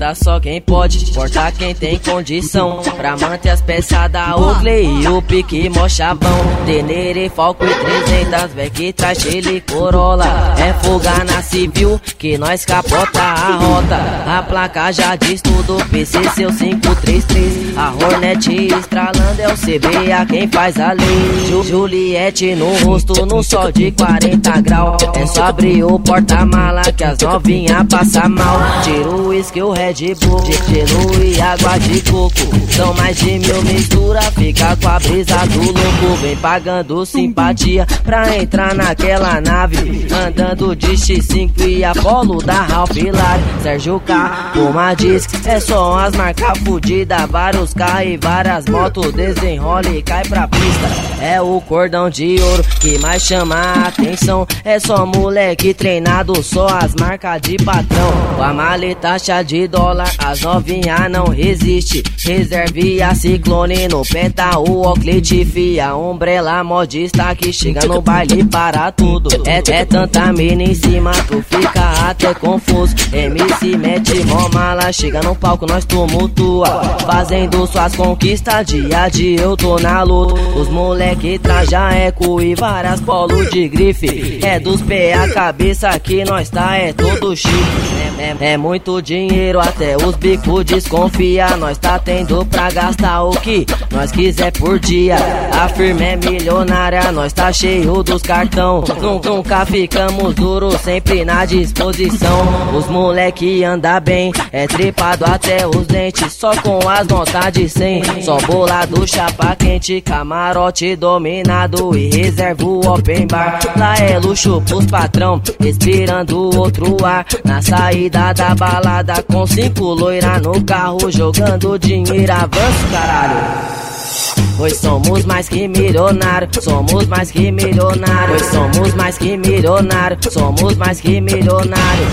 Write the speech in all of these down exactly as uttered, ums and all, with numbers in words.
porta só quem pode, porta quem tem condição. Pra manter as peças da Oakley e o pique mó chavão. Tenere, Falco e trezentos, vem que traz Chile Corolla. É fuga na civil que nós capota a rota. A placa já diz tudo, P C seu cinco três três. A Hornet estralando é o C B A quem faz a lei. Ju Juliette no rosto no sol de quarenta graus. É só abrir o porta-mala que as novinha passa mal. Tira o uísque, o Red Bull, gelo e água de coco. São mais de mil mistura, fica com a brisa do louco. Vem pagando simpatia pra entrar naquela nave. Andando de X cinco e Apollo da Ralph Lauren. Sérgio K, Puma Disc, é só as marcas fudidas. Vários carros e várias motos, desenrola e cai pra pista. É o cordão de ouro que mais chama a atenção. É só moleque treinado, só as marcas de patrão. Com a maleta cheia de dólar, as novinha não resiste. Reserve a Ciclone no penta, o Oakley fia. Umbrella modista que chega no baile para tudo. É, é tanta mina em cima, tu fica até confuso. M C mete mó mala, chega no palco nós tumultua. Fazendo suas conquistas, dia a dia eu tô na luta. Os moleque traja eco e várias polos de grife. É dos pé a cabeça que nós tá, é todo chique. É, é, é muito dinheiro, até os bicos desconfia. Nós tá tendo pra gastar o que nós quiser por dia. A firma é milionária, nós tá cheio dos cartão. Nunca ficamos duros, sempre na disposição. Os moleque anda bem, é tripado até os dentes. Só com as notas de cem, só bolado, chapa quente. Camarote dominado e reserva o open bar. Lá é luxo pros patrão, respirando outro ar. Na saída da balada com cinco loira no carro, jogando dinheiro, avanço caralho. Pois somos mais que milionários, somos mais que milionários. Pois somos mais que milionários, somos mais que milionários.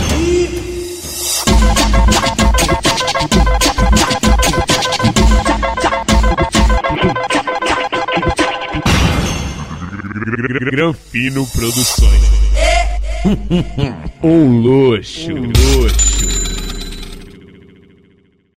Granfino Produções. Um luxo, luxo.